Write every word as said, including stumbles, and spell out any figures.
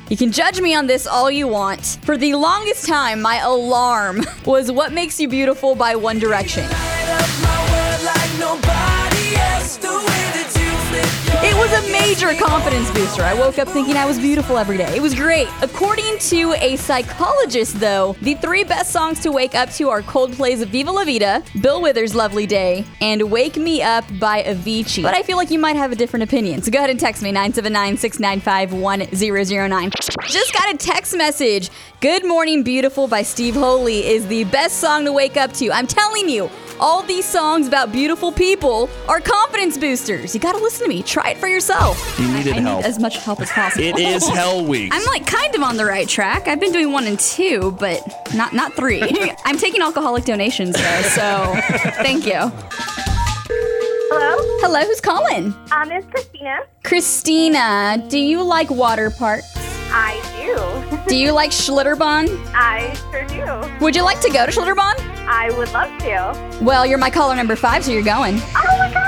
You can judge me on this all you want. For the longest time, my alarm was What Makes You Beautiful by One Direction. It was a major confidence booster. I woke up thinking I was beautiful every day. It was great. According to a psychologist, though, the three best songs to wake up to are Coldplay's Viva La Vida, Bill Withers' Lovely Day, and Wake Me Up by Avicii. But I feel like you might have a different opinion, so go ahead and text me, nine seven nine, six nine five, one zero zero nine. Just got a text message. Good Morning Beautiful by Steve Holy is the best song to wake up to. I'm telling you, all these songs about beautiful people are confidence boosters. You gotta listen to me. Try it for yourself. You needed I, I help. need as much help as possible. It is Hell Week. I'm like kind of on the right track. I've been doing one and two, but not not three. I'm taking alcoholic donations though, so thank you. Hello? Hello, who's calling? Um, it's Christina. Christina, do you like water parks? I do. Do you like Schlitterbahn? I sure do. Would you like to go to Schlitterbahn? I would love to. Well, you're my caller number five, so you're going. Oh my god!